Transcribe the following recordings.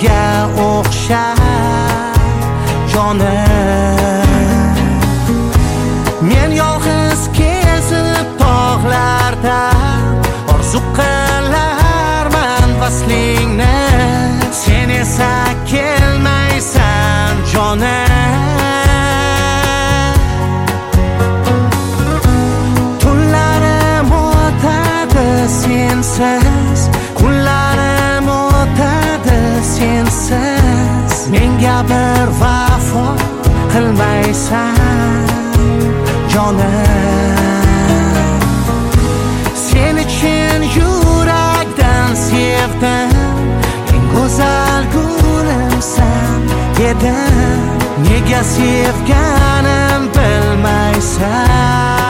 gulga o'xshar jonim. Men yolg'iz kezib tog'larda orzu qilarman vaslingni, sen esa kelmaysan jonim. Tunlarim o'tadi sensiz, kunlarim o'tadi sensiz, menga bir vafo qilmaysan jonim. Sen uchun yurakdan sevdim, eng go'zal gulimsan dedim, nega sevganim bilmaysan.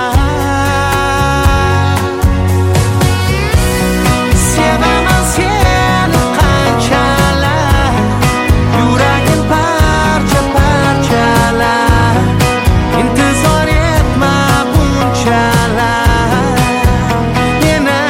Sevaman seni qanchalar, yuragim parcha parchalar, intizor etma bunchalar meni.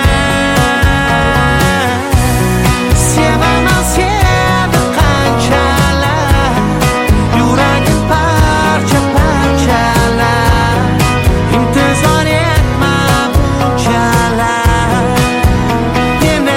Sevaman seni qanchalar, yuragim parcha parchalar, intizor etma bunchalar meni.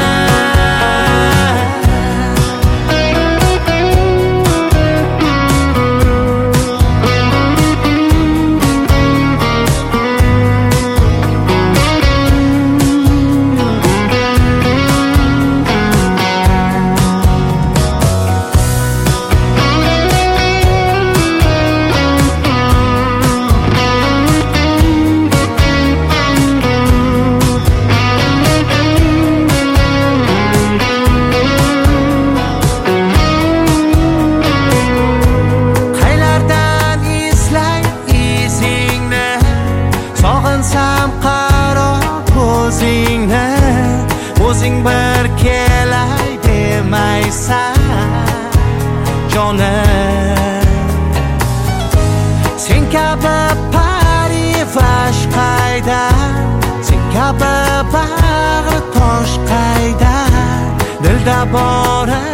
Qaylardan izlay izingni, sog'insam qaro ko'zingni, o'zing bir kelay demaysan jonim. Sen kabi parivash qayda, sen kabi bag'ri tosh qayda, dilda bori